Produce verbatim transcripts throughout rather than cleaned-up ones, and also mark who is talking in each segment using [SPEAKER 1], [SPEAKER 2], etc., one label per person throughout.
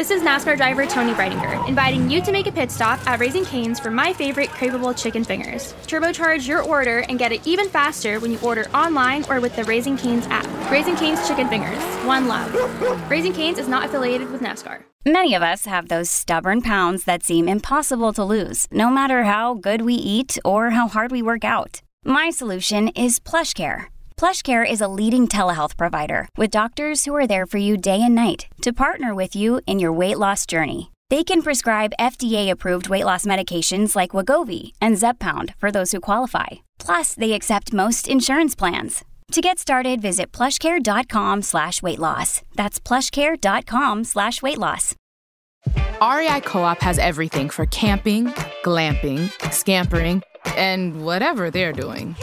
[SPEAKER 1] This is NASCAR driver Tony Breidinger, inviting you to make a pit stop at Raising Cane's for my favorite craveable chicken fingers. Turbocharge your order and get it even faster when you order online or with the Raising Cane's app. Raising Cane's Chicken Fingers. One love. Raising Cane's is not affiliated with NASCAR.
[SPEAKER 2] Many of us have those stubborn pounds that seem impossible to lose, no matter how good we eat or how hard we work out. My solution is PlushCare. PlushCare is a leading telehealth provider with doctors who are there for you day and night to partner with you in your weight loss journey. They can prescribe F D A-approved weight loss medications like Wegovy and Zepbound for those who qualify. Plus, they accept most insurance plans. To get started, visit plushcare.com slash weight loss. That's plushcare.com slash weight loss.
[SPEAKER 3] R E I Co-op has everything for camping, glamping, scampering, and whatever they're doing.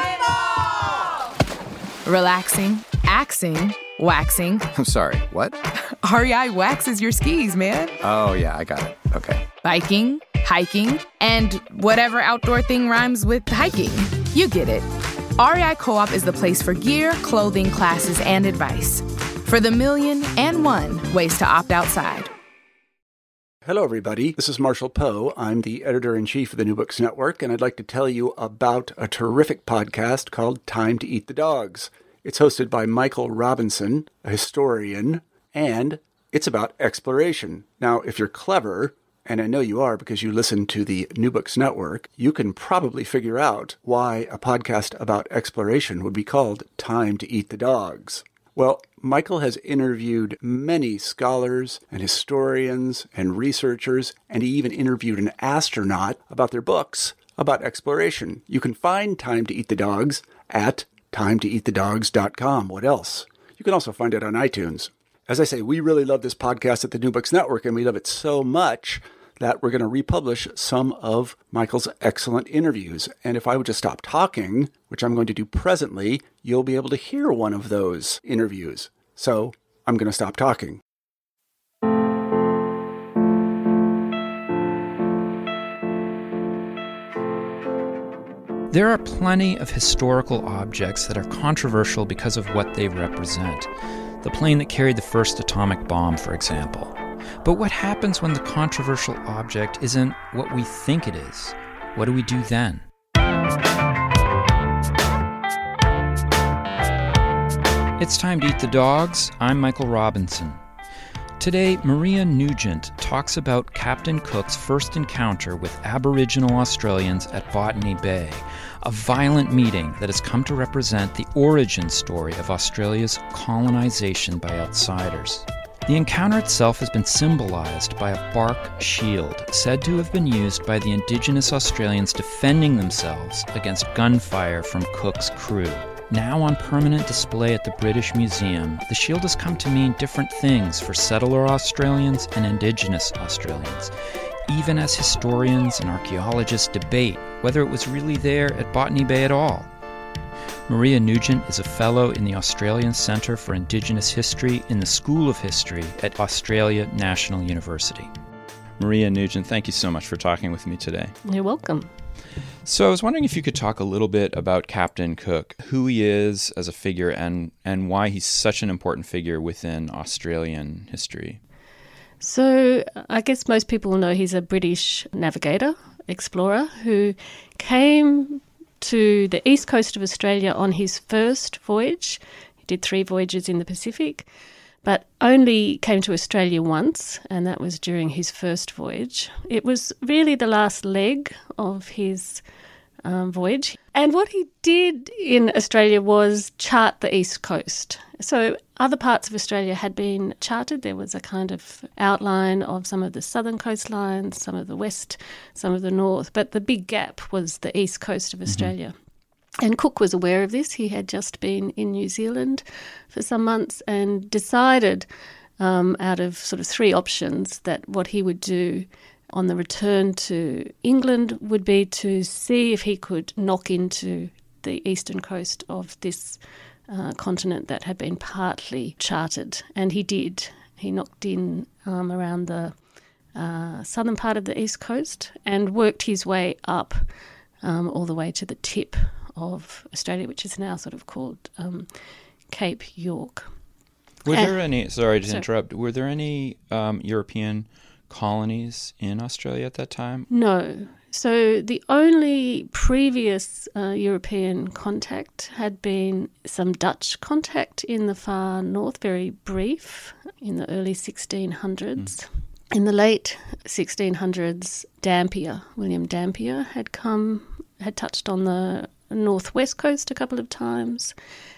[SPEAKER 3] Relaxing, axing, waxing.
[SPEAKER 4] I'm sorry, what?
[SPEAKER 3] R E I waxes your skis, man.
[SPEAKER 4] Oh, yeah, I got it. Okay.
[SPEAKER 3] Biking, hiking, and whatever outdoor thing rhymes with hiking. You get it. R E I Co-op is the place for gear, clothing, classes, and advice. For the million and one ways to opt outside.
[SPEAKER 5] Hello, everybody. This is Marshall Poe. I'm the editor-in-chief of the New Books Network, and I'd like to tell you about a terrific podcast called Time to Eat the Dogs. It's hosted by Michael Robinson, a historian, and it's about exploration. Now, if you're clever, and I know you are because you listen to the New Books Network, you can probably figure out why a podcast about exploration would be called Time to Eat the Dogs. Well, Michael has interviewed many scholars and historians and researchers, and he even interviewed an astronaut about their books about exploration. You can find Time to Eat the Dogs at time to eat the dogs dot com. What else? You can also find it on iTunes. As I say, we really love this podcast at the New Books Network, and we love it so much that we're going to republish some of Michael's excellent interviews. And if I would just stop talking, which I'm going to do presently, you'll be able to hear one of those interviews. So I'm going to stop talking.
[SPEAKER 6] There are plenty of historical objects that are controversial because of what they represent. The plane that carried the first atomic bomb, for example. But what happens when the controversial object isn't what we think it is? What do we do then? It's time to eat the dogs. I'm Michael Robinson. Today, Maria Nugent talks about Captain Cook's first encounter with Aboriginal Australians at Botany Bay, a violent meeting that has come to represent the origin story of Australia's colonization by outsiders. The encounter itself has been symbolized by a bark shield, said to have been used by the Indigenous Australians defending themselves against gunfire from Cook's crew. Now on permanent display at the British Museum, the shield has come to mean different things for settler Australians and Indigenous Australians, even as historians and archaeologists debate whether it was really there at Botany Bay at all. Maria Nugent is a fellow in the Australian Centre for Indigenous History in the School of History at Australia National University. Maria Nugent, thank you so much for talking with me today.
[SPEAKER 7] You're welcome.
[SPEAKER 6] So I was wondering if you could talk a little bit about Captain Cook, who he is as a figure and, and why he's such an important figure within Australian history.
[SPEAKER 7] So I guess most people know he's a British navigator, explorer, who came to the east coast of Australia on his first voyage. He did three voyages in the Pacific, but only came to Australia once, and that was during his first voyage. It was really the last leg of his um, voyage. And what he did in Australia was chart the east coast. So other parts of Australia had been charted. There was a kind of outline of some of the southern coastlines, some of the west, some of the north, but the big gap was the east coast of Australia. Mm-hmm. And Cook was aware of this. He had just been in New Zealand for some months and decided um, out of sort of three options that what he would do on the return to England would be to see if he could knock into the eastern coast of this uh, continent that had been partly charted. And he did. He knocked in um, around the uh, southern part of the east coast and worked his way up um, all the way to the tip of Australia, which is now sort of called um, Cape York.
[SPEAKER 6] Were
[SPEAKER 7] Uh,
[SPEAKER 6] there any, sorry to
[SPEAKER 7] sorry.
[SPEAKER 6] interrupt, were there any um, European colonies in Australia at that time?
[SPEAKER 7] No. So the only previous uh, European contact had been some Dutch contact in the far north, very brief, in the early sixteen hundreds. Mm. In the late sixteen hundreds, Dampier, William Dampier, had come, had touched on the northwest coast a couple of times,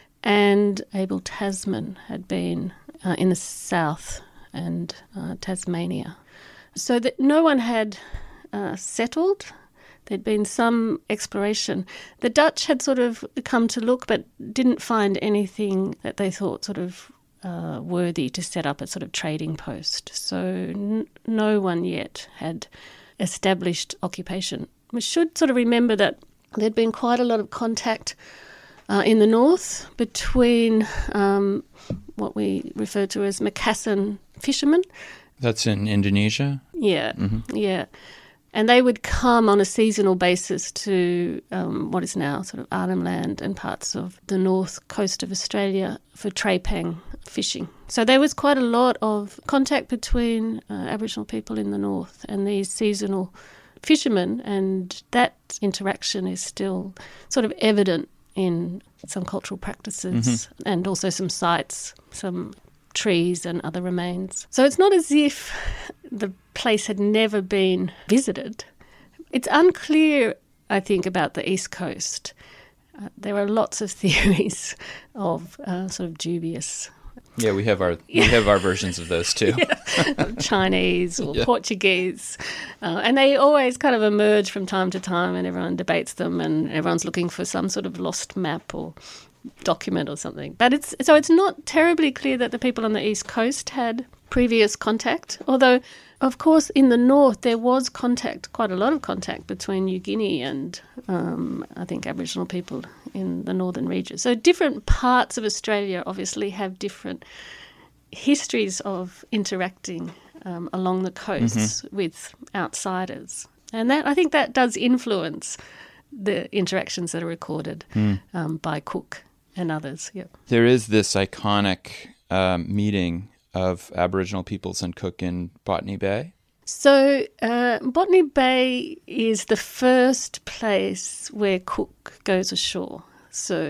[SPEAKER 7] and Abel Tasman had been uh, in the south and uh, Tasmania. So that no one had uh, settled. There'd been some exploration. The Dutch had sort of come to look, but didn't find anything that they thought sort of uh, worthy to set up a sort of trading post. So n- no one yet had established occupation. We should sort of remember that there'd been quite a lot of contact uh, in the north between um, what we refer to as Macassan fishermen.
[SPEAKER 6] That's in Indonesia?
[SPEAKER 7] Yeah, mm-hmm. yeah. And they would come on a seasonal basis to um, what is now sort of Arnhem Land and parts of the north coast of Australia for trepang fishing. So there was quite a lot of contact between uh, Aboriginal people in the north and these seasonal fishermen, and that interaction is still sort of evident in some cultural practices mm-hmm. and also some sites, some trees and other remains. So it's not as if the place had never been visited. It's unclear, I think, about the East Coast. Uh, there are lots of theories of uh, sort of dubious.
[SPEAKER 6] Yeah, we have our we have our versions of those too.
[SPEAKER 7] Yeah. Chinese or
[SPEAKER 6] yeah.
[SPEAKER 7] Portuguese, uh, and they always kind of emerge from time to time, and everyone debates them, and everyone's looking for some sort of lost map or document or something. But it's so it's not terribly clear that the people on the East Coast had previous contact, although of course in the north there was contact, quite a lot of contact between New Guinea and um, I think Aboriginal people in the northern region. So different parts of Australia obviously have different histories of interacting um, along the coasts mm-hmm. with outsiders, and that I think that does influence the interactions that are recorded mm. um, by Cook and others. Yeah.
[SPEAKER 6] There is this iconic um, meeting of Aboriginal peoples and Cook in Botany Bay.
[SPEAKER 7] So uh, Botany Bay is the first place where Cook goes ashore. So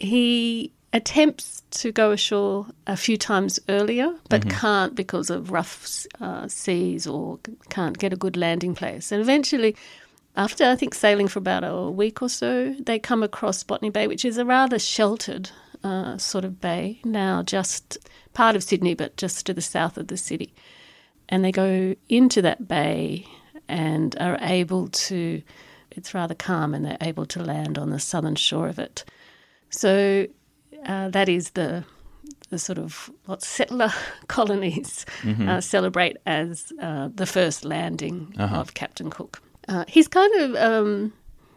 [SPEAKER 7] he attempts to go ashore a few times earlier, but mm-hmm. can't because of rough uh, seas or can't get a good landing place. And eventually, after I think sailing for about a week or so, they come across Botany Bay, which is a rather sheltered uh, sort of bay, now just part of Sydney, but just to the south of the city. And they go into that bay and are able to, it's rather calm, and they're able to land on the southern shore of it. So uh, that is the the sort of what settler colonies mm-hmm. uh, celebrate as uh, the first landing uh-huh. of Captain Cook. Uh, he's kind of um,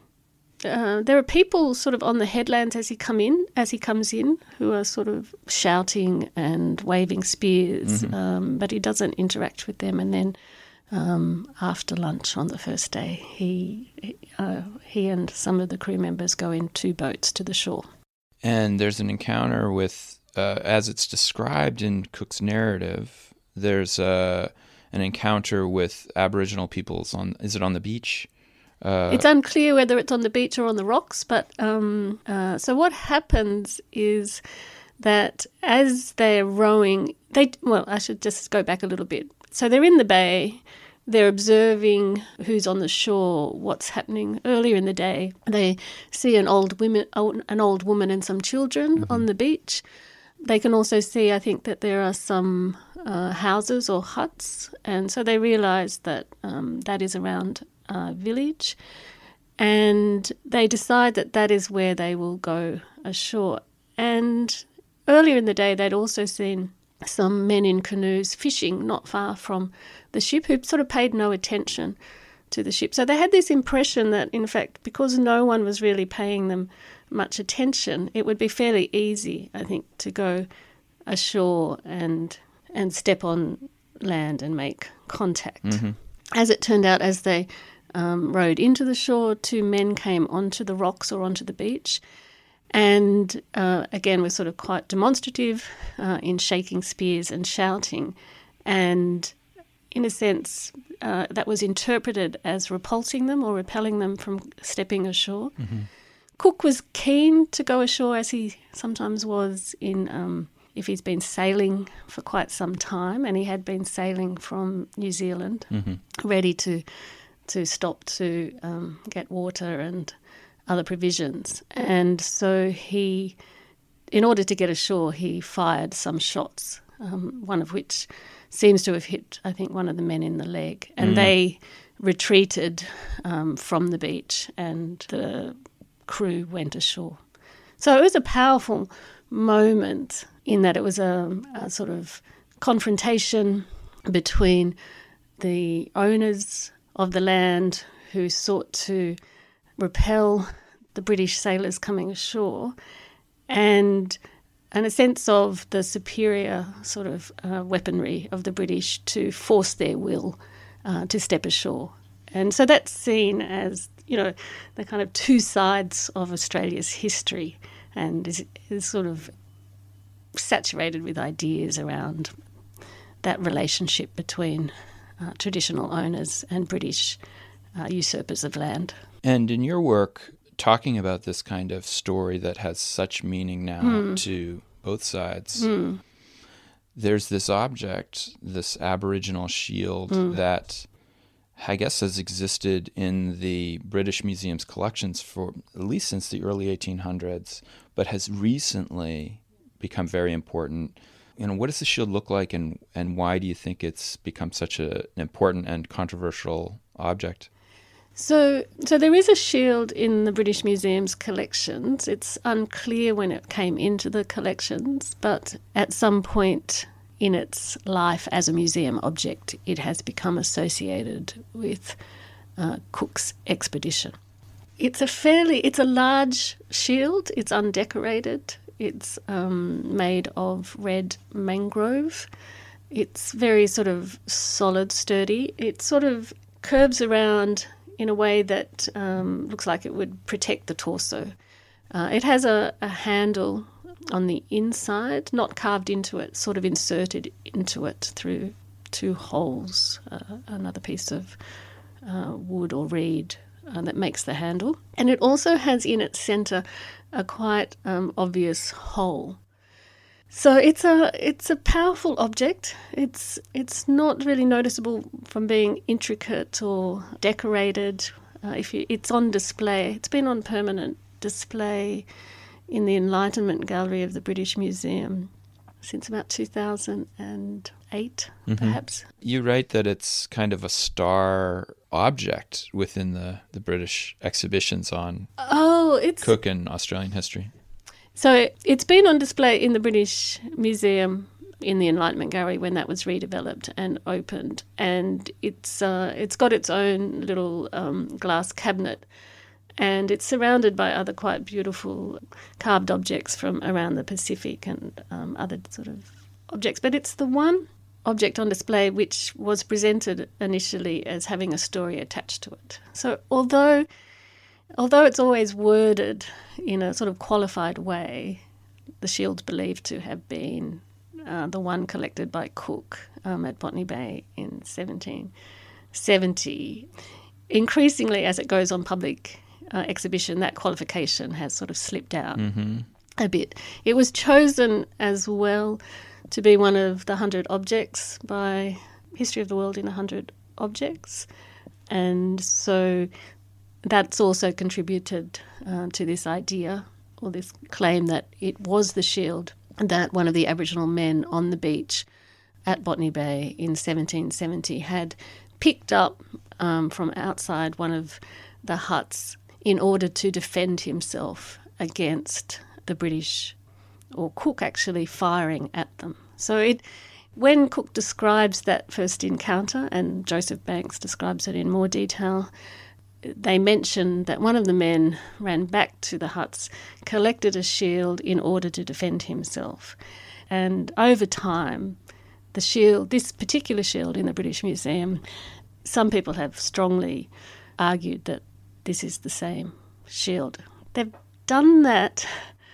[SPEAKER 7] uh, there are people sort of on the headlands as he come in, as he comes in, who are sort of shouting and waving spears, mm-hmm. um, but he doesn't interact with them. And then um, after lunch on the first day, he uh, he and some of the crew members go in two boats to the shore.
[SPEAKER 6] And there's an encounter with, uh, as it's described in Cook's narrative, there's a. an encounter with Aboriginal peoples on, is it on the beach? Uh,
[SPEAKER 7] it's unclear whether it's on the beach or on the rocks, but um, uh, so what happens is that as they're rowing, they well, I should just go back a little bit. So they're in the bay, they're observing who's on the shore, what's happening. Earlier in the day, they see an old woman, an old woman and some children mm-hmm. on the beach. They can also see, I think, that there are some uh, houses or huts, and so they realise that um, that is around a village, and they decide that that is where they will go ashore. And earlier in the day, they'd also seen some men in canoes fishing not far from the ship who sort of paid no attention to the ship. So they had this impression that, in fact, because no one was really paying them much attention, it would be fairly easy, I think, to go ashore and and step on land and make contact. Mm-hmm. As it turned out, as they um, rowed into the shore, two men came onto the rocks or onto the beach, and uh, again was sort of quite demonstrative uh, in shaking spears and shouting, and in a sense uh, that was interpreted as repulsing them or repelling them from stepping ashore. Mm-hmm. Cook was keen to go ashore, as he sometimes was in um, if he's been sailing for quite some time, and he had been sailing from New Zealand, mm-hmm. ready to to stop to um, get water and other provisions. And so he, in order to get ashore, he fired some shots, um, one of which seems to have hit, I think, one of the men in the leg. And mm. they retreated um, from the beach, and the crew went ashore. So it was a powerful moment in that it was a, a sort of confrontation between the owners of the land who sought to repel the British sailors coming ashore, and and a sense of the superior sort of uh, weaponry of the British to force their will uh, to step ashore. And so that's seen as, you know, the kind of two sides of Australia's history, and is, is sort of saturated with ideas around that relationship between uh, traditional owners and British uh, usurpers of land.
[SPEAKER 6] And in your work, talking about this kind of story that has such meaning now mm. to both sides, mm. there's this object, this Aboriginal shield mm. that I guess has existed in the British Museum's collections for at least since the early eighteen hundreds, but has recently become very important. You know, what does the shield look like, and, and why do you think it's become such a, an important and controversial object?
[SPEAKER 7] So so there is a shield in the British Museum's collections. It's unclear when it came into the collections, but at some point in its life as a museum object, it has become associated with uh, Cook's expedition. It's a fairly, it's a large shield. It's undecorated. It's um, made of red mangrove. It's very sort of solid, sturdy. It sort of curves around in a way that um, looks like it would protect the torso. Uh, it has a, a handle on the inside, not carved into it, sort of inserted into it through two holes, uh, another piece of uh, wood or reed uh, that makes the handle. And it also has in its centre a quite um, obvious hole. So it's a it's a powerful object. It's it's not really noticeable from being intricate or decorated. Uh, if you, it's on display, it's been on permanent display in the Enlightenment Gallery of the British Museum since about two thousand eight, mm-hmm. perhaps.
[SPEAKER 6] You write that it's kind of a star object within the, the British exhibitions on
[SPEAKER 7] oh, it's...
[SPEAKER 6] Cook and Australian history.
[SPEAKER 7] So it's been on display in the British Museum in the Enlightenment Gallery when that was redeveloped and opened, and it's uh, it's got its own little um, glass cabinet, and it's surrounded by other quite beautiful carved objects from around the Pacific and um, other sort of objects. But it's the one object on display which was presented initially as having a story attached to it. So although... Although it's always worded in a sort of qualified way, the shield's believed to have been uh, the one collected by Cook um, at Botany Bay in seventeen seventy. Increasingly, as it goes on public uh, exhibition, that qualification has sort of slipped out mm-hmm. a bit. It was chosen as well to be one of the one hundred objects by History of the World in one hundred Objects, and so that's also contributed uh, to this idea or this claim that it was the shield that one of the Aboriginal men on the beach at Botany Bay in seventeen seventy had picked up um, from outside one of the huts in order to defend himself against the British, or Cook actually firing at them. So it, when Cook describes that first encounter, and Joseph Banks describes it in more detail, they mention that one of the men ran back to the huts, collected a shield in order to defend himself. And over time, the shield, this particular shield in the British Museum, some people have strongly argued that this is the same shield. They've done that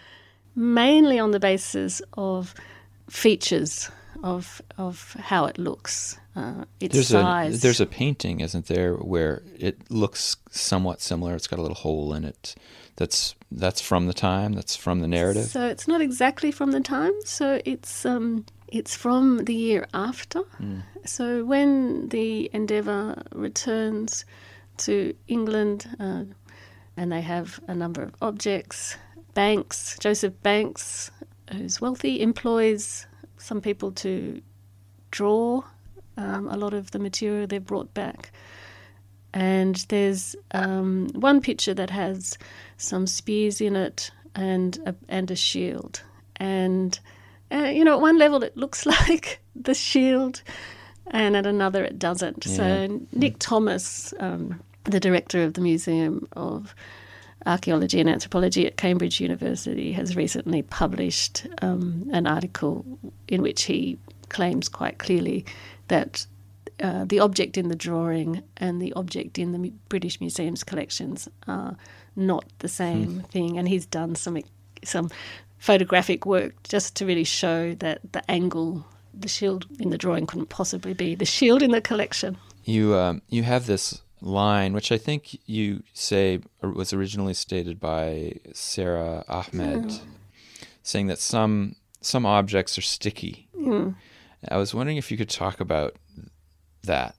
[SPEAKER 7] mainly on the basis of features of of how it looks, uh, its
[SPEAKER 6] there's
[SPEAKER 7] size.
[SPEAKER 6] A, there's a painting, isn't there, where it looks somewhat similar. It's got a little hole in it. That's that's from the time. That's from the narrative.
[SPEAKER 7] So it's not exactly from the time. So it's um, it's from the year after. Mm. So when the Endeavour returns to England, uh, and they have a number of objects, Banks, Joseph Banks, who's wealthy, employs some people to draw um, a lot of the material they've brought back. And there's um, one picture that has some spears in it and a, and a shield. And, uh, you know, at one level it looks like the shield, and at another it doesn't. Yeah. So Nick Thomas, um, the director of the Museum of Archaeology and Anthropology at Cambridge University, has recently published um, an article in which he claims quite clearly that uh, the object in the drawing and the object in the British Museum's collections are not the same hmm. thing. And he's done some some photographic work just to really show that the angle, the shield in the drawing couldn't possibly be the shield in the collection.
[SPEAKER 6] You um, you have this line, which I think you say was originally stated by Sarah Ahmed, mm. saying that some some objects are sticky. Mm. I was wondering if you could talk about that.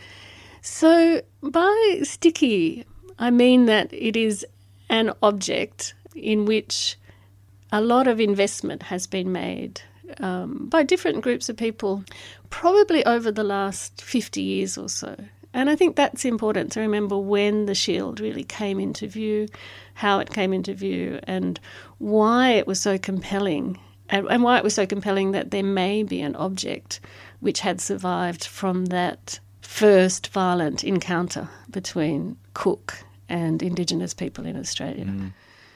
[SPEAKER 7] So by sticky, I mean that it is an object in which a lot of investment has been made um, by different groups of people, probably over the last fifty years or so. And I think that's important to remember when the shield really came into view, how it came into view, and why it was so compelling, and, and why it was so compelling that there may be an object which had survived from that first violent encounter between Cook and Indigenous people in Australia. Mm.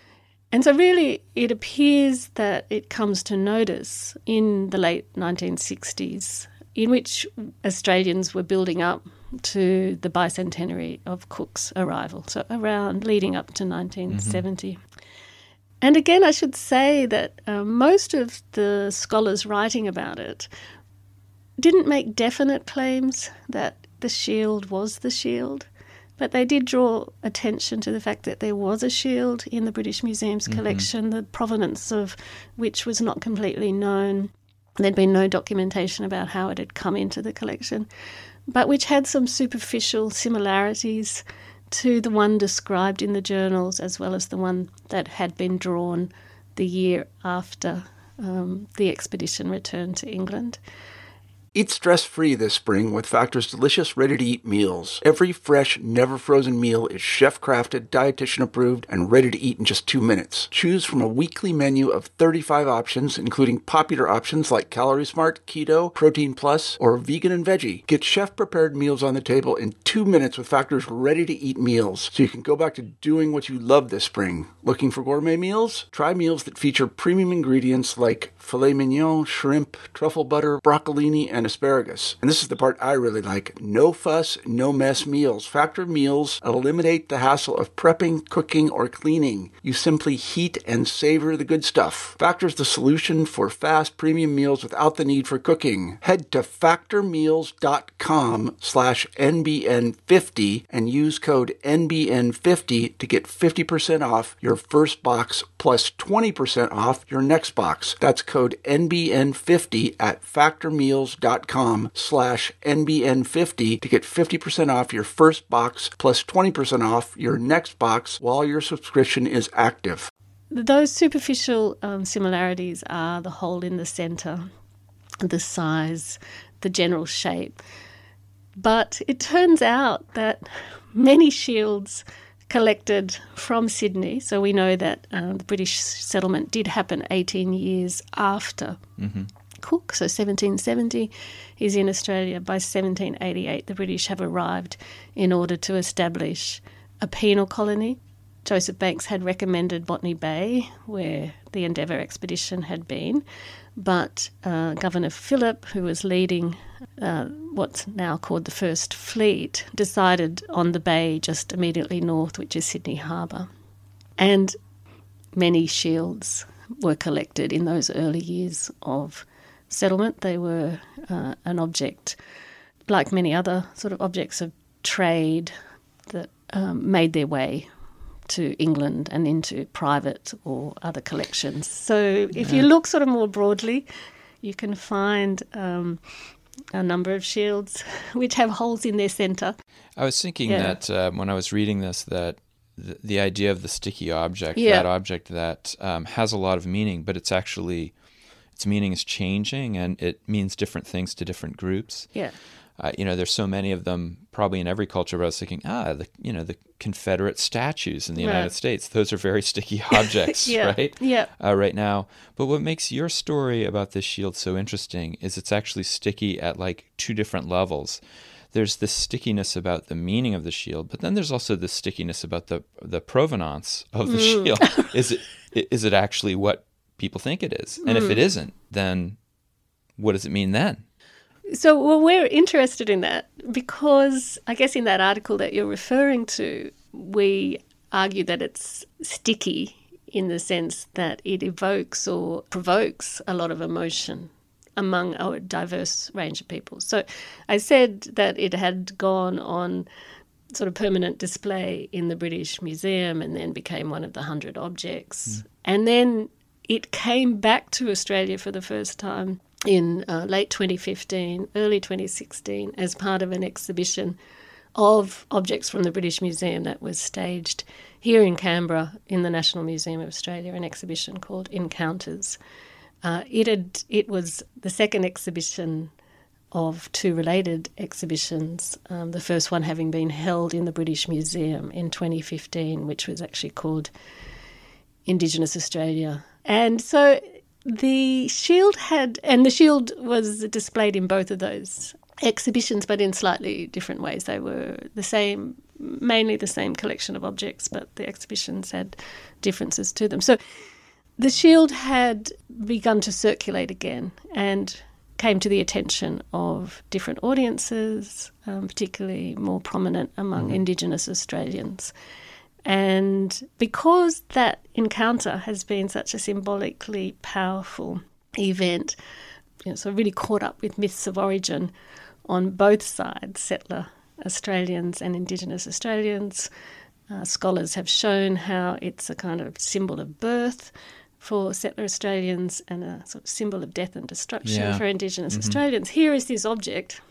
[SPEAKER 7] And so really it appears that it comes to notice in the late nineteen sixties, in which Australians were building up to the bicentenary of Cook's arrival, so around leading up to nineteen seventy. Mm-hmm. And again, I should say that uh, most of the scholars writing about it didn't make definite claims that the shield was the shield, but they did draw attention to the fact that there was a shield in the British Museum's mm-hmm. collection, the provenance of which was not completely known. There'd been no documentation about how it had come into the collection, but which had some superficial similarities to the one described in the journals, as well as the one that had been drawn the year after um, the expedition returned to England.
[SPEAKER 5] Eat stress-free this spring with Factor's delicious, ready-to-eat meals. Every fresh, never-frozen meal is chef-crafted, dietitian-approved, and ready to eat in just two minutes. Choose from a weekly menu of thirty-five options, including popular options like Calorie Smart, Keto, Protein Plus, or Vegan and Veggie. Get chef-prepared meals on the table in two minutes with Factor's ready-to-eat meals, so you can go back to doing what you love this spring. Looking for gourmet meals? Try meals that feature premium ingredients like filet mignon, shrimp, truffle butter, broccolini, and asparagus. And this is the part I really like. No fuss, no mess meals. Factor meals eliminate the hassle of prepping, cooking, or cleaning. You simply heat and savor the good stuff. Factor's the solution for fast premium meals without the need for cooking. Head to factormeals.com slash NBN50 and use code N B N fifty to get fifty percent off your first box plus twenty percent off your next box. That's code N B N fifty at factormeals.com slash N B N fifty to get fifty percent off your first box plus twenty percent off your next box while your subscription is active.
[SPEAKER 7] Those superficial um, similarities are the hole in the centre, the size, the general shape. But it turns out that many shields collected from Sydney, so we know that uh, the British settlement did happen eighteen years after mm-hmm. Cook, so seventeen seventy. He's in Australia. By seventeen eighty-eight, the British have arrived in order to establish a penal colony. Joseph Banks had recommended Botany Bay, where the Endeavour expedition had been, but uh, Governor Phillip, who was leading uh, what's now called the First Fleet, decided on the bay just immediately north, which is Sydney Harbour. And many shields, were collected in those early years of settlement. They were uh, an object, like many other sort of objects of trade, that um, made their way to England and into private or other collections. So if you look sort of more broadly, you can find um, a number of shields which have holes in their centre.
[SPEAKER 6] I was thinking
[SPEAKER 7] Yeah.
[SPEAKER 6] that um, when I was reading this, that the, the idea of the sticky object,
[SPEAKER 7] Yeah.
[SPEAKER 6] that object that um, has a lot of meaning, but it's actually, its meaning is changing and it means different things to different groups.
[SPEAKER 7] Yeah.
[SPEAKER 6] Uh, you know, there's so many of them probably in every culture, but I was thinking, ah, the, you know, the Confederate statues in the
[SPEAKER 7] Right.
[SPEAKER 6] United States, those are very sticky objects,
[SPEAKER 7] Yeah.
[SPEAKER 6] right?
[SPEAKER 7] Yeah.
[SPEAKER 6] Uh, right now. But what makes your story about this shield so interesting is it's actually sticky at like two different levels. There's this stickiness about the meaning of the shield, but then there's also this stickiness about the the provenance of the
[SPEAKER 7] Mm.
[SPEAKER 6] shield. Is it is it actually what people think it is? And if
[SPEAKER 7] Mm.
[SPEAKER 6] it isn't, then what does it mean then?
[SPEAKER 7] So well, we're interested in that because I guess in that article that you're referring to, we argue that it's sticky in the sense that it evokes or provokes a lot of emotion among a diverse range of people. So I said that it had gone on sort of permanent display in the British Museum and then became one of the hundred objects. Mm. And then it came back to Australia for the first time in uh, late twenty fifteen, early twenty sixteen, as part of an exhibition of objects from the British Museum that was staged here in Canberra in the National Museum of Australia, an exhibition called Encounters. Uh, it had it was the second exhibition of two related exhibitions, um, the first one having been held in the British Museum in twenty fifteen, which was actually called Indigenous Australia. And so the shield had, and the shield was displayed in both of those exhibitions, but in slightly different ways. They were the same, mainly the same collection of objects, but the exhibitions had differences to them. So the shield had begun to circulate again and came to the attention of different audiences, um, particularly more prominent among mm. Indigenous Australians. And because that encounter has been such a symbolically powerful event, you know, so really caught up with myths of origin on both sides, settler Australians and Indigenous Australians. Uh, scholars have shown how it's a kind of symbol of birth for settler Australians and a sort of symbol of death and destruction
[SPEAKER 6] yeah.
[SPEAKER 7] for Indigenous
[SPEAKER 6] mm-hmm.
[SPEAKER 7] Australians. Here is this object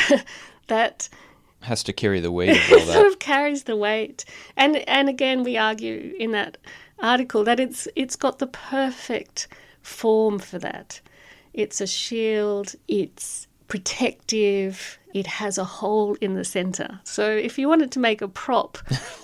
[SPEAKER 7] that
[SPEAKER 6] has to carry the weight of all that.
[SPEAKER 7] sort of carries the weight. And and again, we argue in that article that it's it's got the perfect form for that. It's a shield, it's protective, it has a hole in the centre. So if you wanted to make a prop,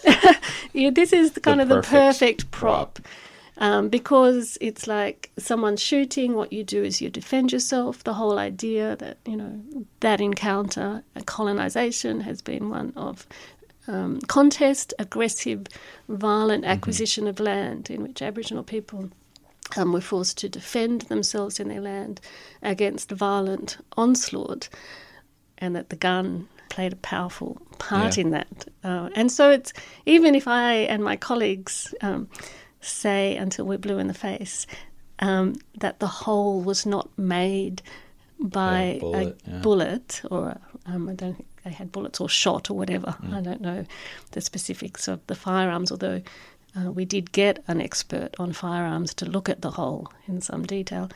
[SPEAKER 7] yeah, this is the kind the of the perfect prop. prop. Um, because it's like someone shooting, what you do is you defend yourself. The whole idea that, you know, that encounter, colonisation has been one of um, contest, aggressive, violent acquisition mm-hmm. of land in which Aboriginal people um, were forced to defend themselves in their land against violent onslaught, and that the gun played a powerful part yeah. in that. Uh, and so it's, even if I and my colleagues Um, say until we're blue in the face um, that the hole was not made by
[SPEAKER 6] a bullet,
[SPEAKER 7] a
[SPEAKER 6] yeah.
[SPEAKER 7] bullet or um, I don't think they had bullets or shot or whatever.
[SPEAKER 6] Mm.
[SPEAKER 7] I don't know the specifics of the firearms, although uh, we did get an expert on firearms to look at the hole in some detail.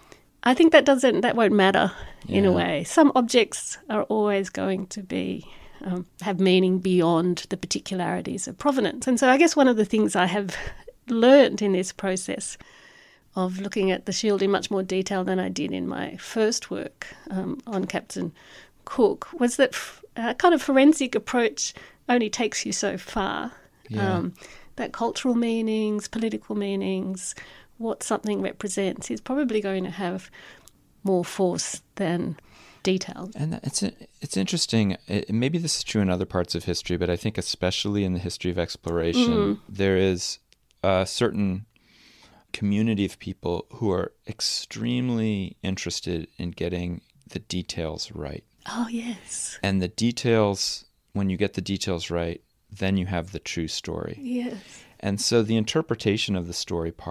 [SPEAKER 7] I think that doesn't that won't matter in
[SPEAKER 6] yeah.
[SPEAKER 7] a way. Some objects are always going to be um, have meaning beyond the particularities of provenance. And so I guess one of the things I have learned in this process of looking at the shield in much more detail than I did in my first work um, on Captain Cook was that f- a kind of forensic approach only takes you so far.
[SPEAKER 6] Yeah.
[SPEAKER 7] Um, that cultural meanings, political meanings, what something represents is probably going to have more force than detail.
[SPEAKER 6] And it's it's interesting. It, maybe this is true in other parts of history, but I think especially in the history of exploration, mm. there is a certain community of people who are extremely interested in getting the details right.
[SPEAKER 7] Oh, yes.
[SPEAKER 6] And the details, when you get the details right, then you have the true story.
[SPEAKER 7] Yes.
[SPEAKER 6] And so the interpretation of the story part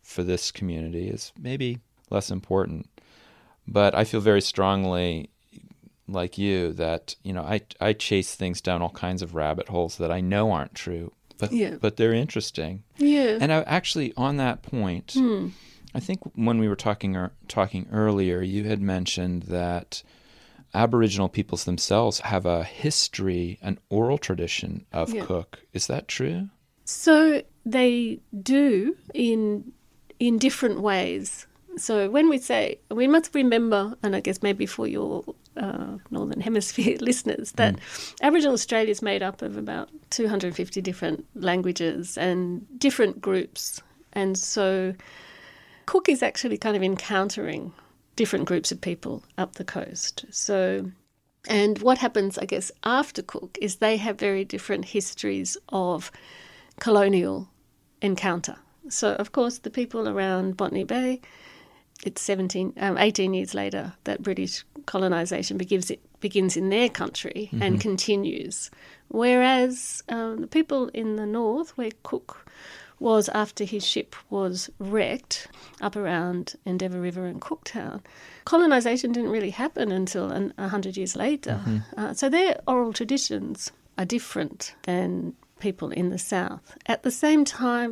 [SPEAKER 6] for this community is maybe less important. But I feel very strongly, like you, that, you know, I I chase things down all kinds of rabbit holes that I know aren't true, but
[SPEAKER 7] Yeah.
[SPEAKER 6] but they're interesting.
[SPEAKER 7] Yeah.
[SPEAKER 6] And I, actually, on that point,
[SPEAKER 7] Mm.
[SPEAKER 6] I think when we were talking er, talking earlier, you had mentioned that Aboriginal peoples themselves have a history, an oral tradition of
[SPEAKER 7] Yeah.
[SPEAKER 6] cook. Is that true?
[SPEAKER 7] So they do in in different ways. So when we say, we must remember, and I guess maybe for your uh, Northern Hemisphere listeners, that mm. Aboriginal Australia is made up of about two hundred fifty different languages and different groups. And so Cook is actually kind of encountering different groups of people up the coast. So, and what happens, I guess, after Cook is they have very different histories of colonial encounter. So, of course, the people around Botany Bay, it's seventeen, um, eighteen years later that British colonisation begins, it begins in their country mm-hmm. and continues. Whereas um, the people in the north, where Cook was after his ship was wrecked up around Endeavour River and Cooktown, colonisation didn't really happen until an, a hundred years later. Mm-hmm. Uh, so their oral traditions are different than people in the south. At the same time,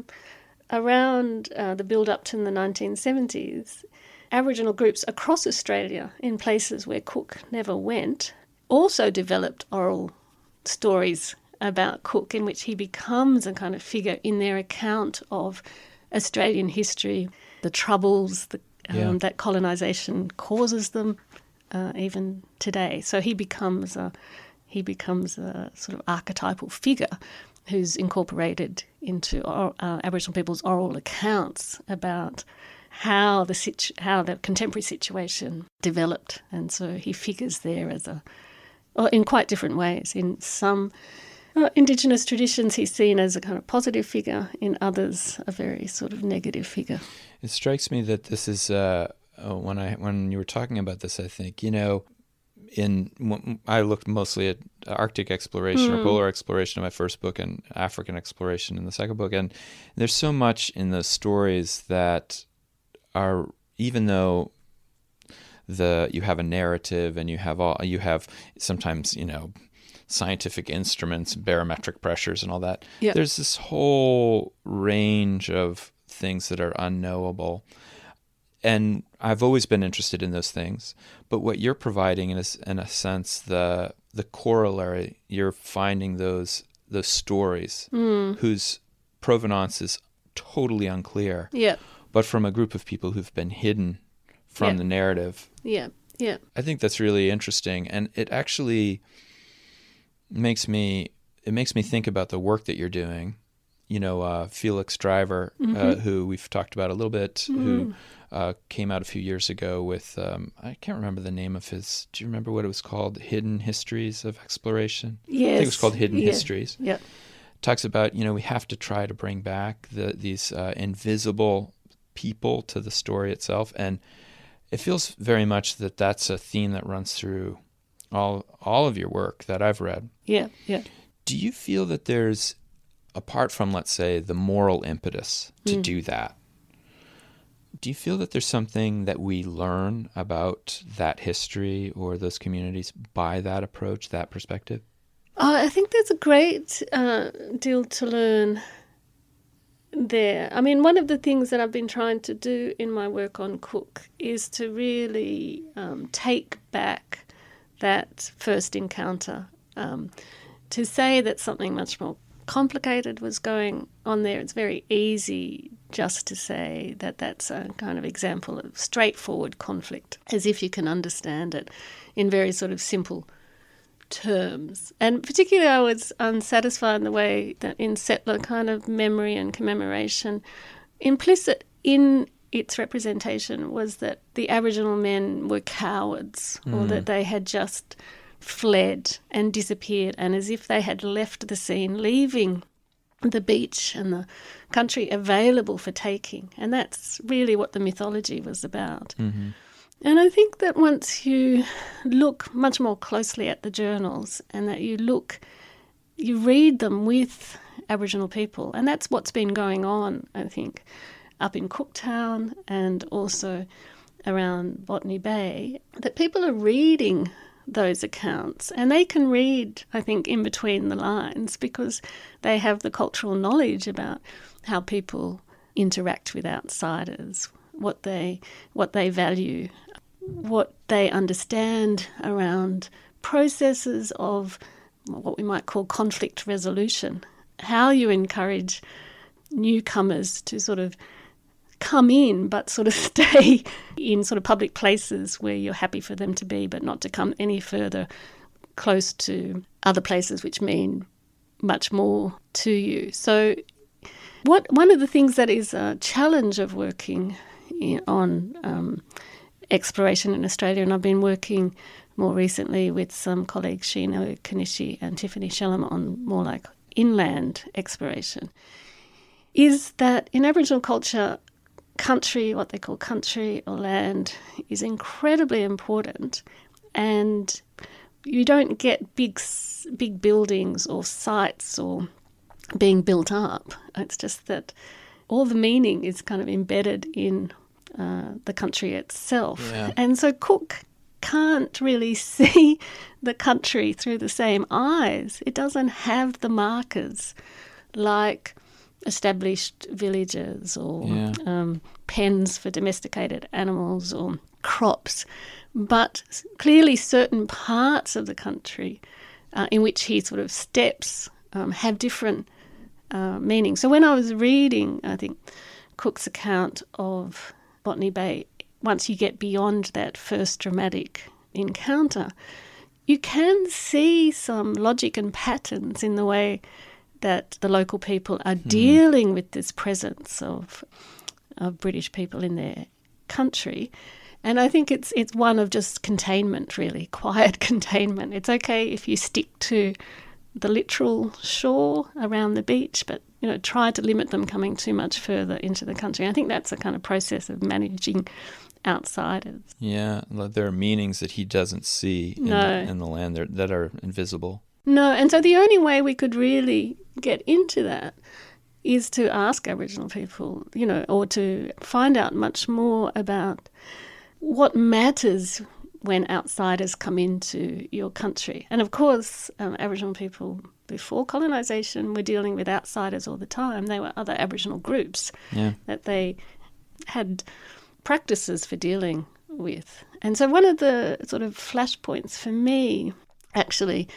[SPEAKER 7] around uh, the build-up to the nineteen seventies, Aboriginal groups across Australia, in places where Cook never went, also developed oral stories about Cook, in which he becomes a kind of figure in their account of Australian history, the troubles the, um, yeah. that colonisation causes them, uh, even today. So he becomes a he becomes a sort of archetypal figure who's incorporated into or, uh, Aboriginal people's oral accounts about how the situ- how the contemporary situation developed, and so he figures there as a, well, in quite different ways. In some uh, Indigenous traditions, he's seen as a kind of positive figure. In others, a very sort of negative figure.
[SPEAKER 6] It strikes me that this is uh, when I when you were talking about this, I think you know. In I looked mostly at Arctic exploration mm. or polar exploration in my first book and African exploration in the second book. And there's so much in those stories that are, even though the you have a narrative and you have all you have sometimes, you know, scientific instruments, barometric pressures and all that, yep. there's this whole range of things that are unknowable. And I've always been interested in those things, but what you're providing is, in a sense, the the corollary. You're finding those those stories mm. whose provenance is totally unclear,
[SPEAKER 7] yeah.
[SPEAKER 6] but from a group of people who've been hidden from yeah. the narrative.
[SPEAKER 7] Yeah, yeah.
[SPEAKER 6] I think that's really interesting, and it actually makes me it makes me think about the work that you're doing. You know, uh, Felix Driver, mm-hmm. uh, who we've talked about a little bit, mm. who uh, came out a few years ago with, um, I can't remember the name of his, do you remember what it was called? Hidden Histories of Exploration?
[SPEAKER 7] Yes.
[SPEAKER 6] I think it was called Hidden
[SPEAKER 7] yeah.
[SPEAKER 6] Histories.
[SPEAKER 7] Yeah.
[SPEAKER 6] Talks about, you know, we have to try to bring back the, these uh, invisible people to the story itself. And it feels very much that that's a theme that runs through all all of your work that I've read.
[SPEAKER 7] Yeah, yeah.
[SPEAKER 6] Do you feel that there's, apart from, let's say, the moral impetus to mm. do that, do you feel that there's something that we learn about that history or those communities by that approach, that perspective?
[SPEAKER 7] Oh, I think there's a great uh, deal to learn there. I mean, one of the things that I've been trying to do in my work on Cook is to really um, take back that first encounter, um, to say that something much more complicated was going on there. It's very easy just to say that that's a kind of example of straightforward conflict, as if you can understand it in very sort of simple terms. And particularly I was unsatisfied in the way that in settler kind of memory and commemoration, implicit in its representation was that the Aboriginal men were cowards, mm. or that they had just fled and disappeared, and as if they had left the scene, leaving the beach and the country available for taking. And that's really what the mythology was about. Mm-hmm. And I think that once you look much more closely at the journals and that you look, you read them with Aboriginal people, and that's what's been going on, I think. up in Cooktown and also around Botany Bay, that people are reading those accounts, and they can read, I think, in between the lines because they have the cultural knowledge about how people interact with outsiders, what they what they value, what they understand around processes of what we might call conflict resolution, how you encourage newcomers to sort of come in but sort of stay in sort of public places where you're happy for them to be, but not to come any further close to other places which mean much more to you. So what one of the things that is a challenge of working in, on um, exploration in Australia, and I've been working more recently with some colleagues, Shino Kanishi and Tiffany Shellam, on more like inland exploration, is that in Aboriginal culture, country, what they call country or land, is incredibly important, and you don't get big, big buildings or sites or being built up. It's just that all the meaning is kind of embedded in uh, the country itself.
[SPEAKER 6] Yeah.
[SPEAKER 7] And so Cook can't really see the country through the same eyes. It doesn't have the markers like established villages or
[SPEAKER 6] Yeah.
[SPEAKER 7] um, pens for domesticated animals or crops, but clearly certain parts of the country uh, in which he sort of steps um, have different uh, meanings. So when I was reading, I think, Cook's account of Botany Bay, once you get beyond that first dramatic encounter, you can see some logic and patterns in the way that the local people are mm. dealing with this presence of of British people in their country. And I think it's it's one of just containment, really, quiet containment. It's okay if you stick to the literal shore around the beach, but you know, try to limit them coming too much further into the country. I think that's a kind of process of managing outsiders.
[SPEAKER 6] Yeah, there are meanings that he doesn't see in,
[SPEAKER 7] no.
[SPEAKER 6] the, in the land that, that are invisible.
[SPEAKER 7] No, and so the only way we could really get into that is to ask Aboriginal people, you know, or to find out much more about what matters when outsiders come into your country. And of course, um, Aboriginal people before colonisation were dealing with outsiders all the time. They were other Aboriginal groups
[SPEAKER 6] yeah.
[SPEAKER 7] that they had practices for dealing with. And so one of the sort of flashpoints for me, actually,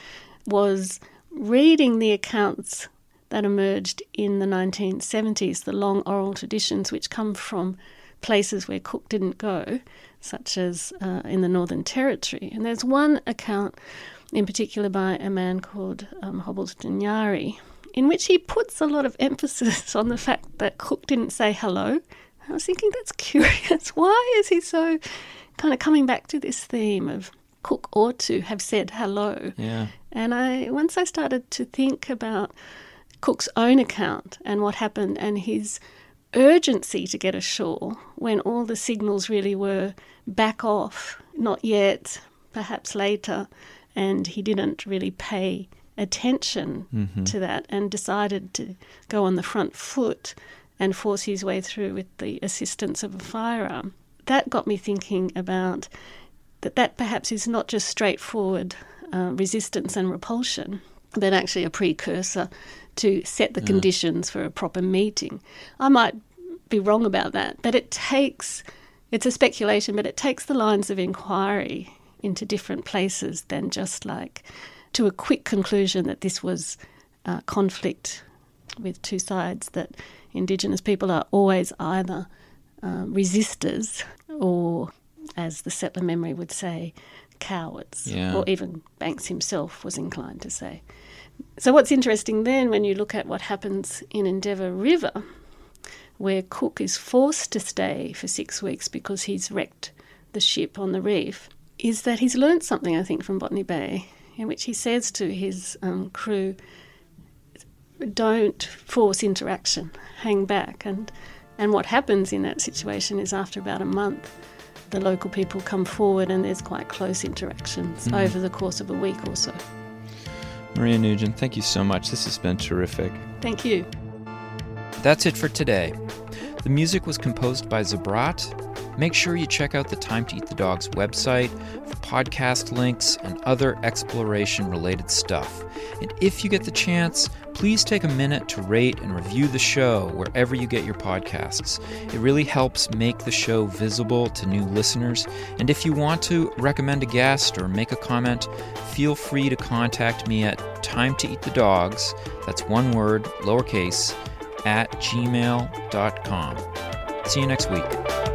[SPEAKER 7] was reading the accounts that emerged in the nineteen seventies, the long oral traditions which come from places where Cook didn't go, such as uh, in the Northern Territory. And there's one account in particular by a man called um, Hobbleston Yari, in which he puts a lot of emphasis on the fact that Cook didn't say hello. I was thinking, that's curious. Why is he so kind of coming back to this theme of Cook ought to have said hello?
[SPEAKER 6] Yeah.
[SPEAKER 7] And I once I started to think about Cook's own account and what happened and his urgency to get ashore when all the signals really were back off, not yet, perhaps later, and he didn't really pay attention mm-hmm. to that and decided to go on the front foot and force his way through with the assistance of a firearm. That got me thinking about that that perhaps is not just straightforward uh, resistance and repulsion, but actually a precursor to set the yeah. conditions for a proper meeting. I might be wrong about that, but it takes, it's a speculation, but it takes the lines of inquiry into different places than just like to a quick conclusion that this was uh, conflict with two sides, that Indigenous people are always either uh, resistors or, as the settler memory would say, cowards,
[SPEAKER 6] yeah.
[SPEAKER 7] or even Banks himself was inclined to say. So what's interesting then when you look at what happens in Endeavour River, where Cook is forced to stay for six weeks because he's wrecked the ship on the reef, is that he's learned something, I think, from Botany Bay, in which he says to his um, crew, don't force interaction, hang back. And, and what happens in that situation is after about a month, the local people come forward and there's quite close interactions mm. over the course of a week or so.
[SPEAKER 6] Maria Nugent, thank you so much. This has been terrific.
[SPEAKER 7] Thank you.
[SPEAKER 6] That's it for today. The music was composed by Zabrat. Make sure you check out the Time to Eat the Dogs website for podcast links and other exploration-related stuff. And if you get the chance, please take a minute to rate and review the show wherever you get your podcasts. It really helps make the show visible to new listeners. And if you want to recommend a guest or make a comment, feel free to contact me at timetoeatthedogs, that's one word, lowercase, at gmail dot com. See you next week.